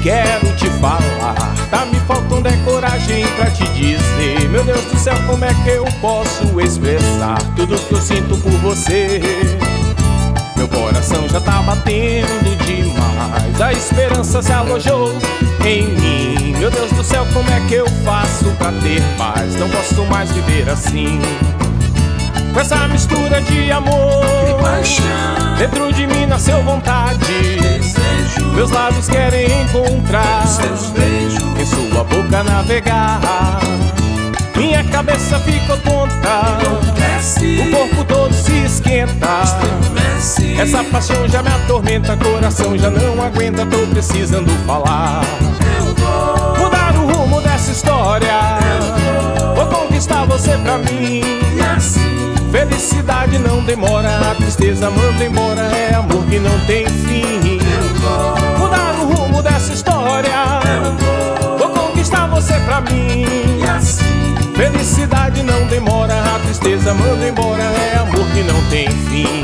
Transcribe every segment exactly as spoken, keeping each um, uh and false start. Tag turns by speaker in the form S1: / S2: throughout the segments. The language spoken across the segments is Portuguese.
S1: quero te falar. Tá me faltando é coragem pra te dizer. Meu Deus do céu, como é que eu posso expressar tudo que eu sinto por você? Meu coração já tá batendo demais, a esperança se alojou em mim. Meu Deus do céu, como é que eu faço pra ter paz? Não posso mais viver assim, com essa mistura de amor
S2: e paixão.
S1: Dentro de mim nasceu vontade,
S2: desejo.
S1: Meus lábios querem encontrar
S2: seus beijos,
S1: em sua boca navegar. Minha cabeça ficou tonta,
S2: enlouquece.
S1: O corpo todo se esquenta,
S2: estremece.
S1: Essa paixão já me atormenta, coração já não aguenta, tô precisando falar.
S2: Eu vou
S1: mudar o rumo dessa história,
S2: eu
S1: vou conquistar você pra mim.
S2: E assim
S1: felicidade não demora, a tristeza manda embora, é amor que não tem fim.
S2: eu vou
S1: Mudar o rumo dessa história,
S2: eu vou
S1: vou conquistar você pra mim.
S2: E assim
S1: felicidade não demora, a tristeza manda embora, é amor que não tem fim.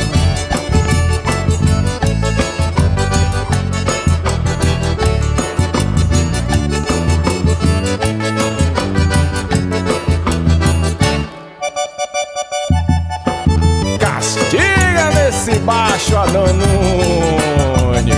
S1: Castiga nesse baixo, Adão Nunes.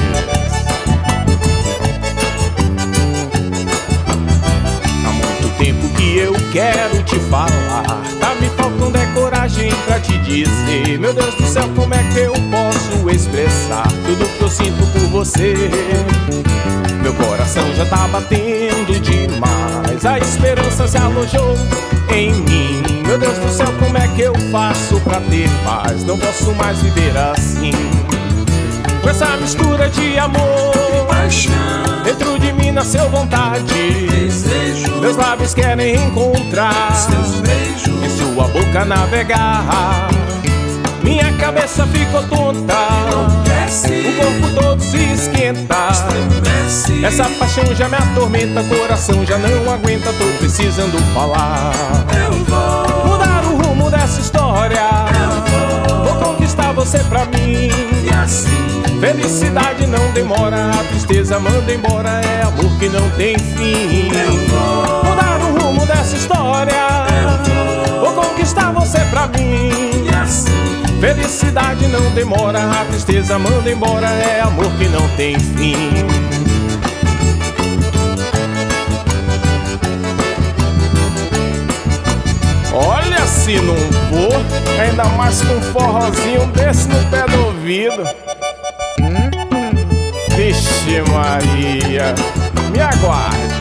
S1: Há muito tempo que eu quero te falar, tá me faltando é coragem pra te dizer. Meu Deus do céu, como é que eu posso expressar tudo que eu sinto por você? Meu coração já tá batendo demais, a esperança se alojou em mim. Meu Deus do céu, como é que eu faço pra ter paz? Não posso mais viver assim, com essa mistura de amor
S2: e paixão.
S1: Dentro de mim nasceu vontade,
S2: desejo.
S1: Meus lábios querem encontrar
S2: seus beijos,
S1: em sua boca navegar. Minha cabeça ficou tonta,
S2: enlouquece.
S1: O corpo todo se esquenta,
S2: estremece.
S1: Essa paixão já me atormenta, coração já não aguenta, tô precisando falar.
S2: Eu vou
S1: mudar o rumo dessa história,
S2: eu vou
S1: vou conquistar você pra mim.
S2: E assim
S1: felicidade não demora, a tristeza manda embora, é amor que não tem fim.
S2: eu vou
S1: Mudar o rumo dessa história,
S2: eu
S1: vou conquistar você pra mim.
S2: E assim
S1: felicidade não demora, a tristeza manda embora, é amor que não tem fim. Olha, se não for, ainda mais com um forrozinho desse no pé do ouvido. Vixe Maria, me aguarde.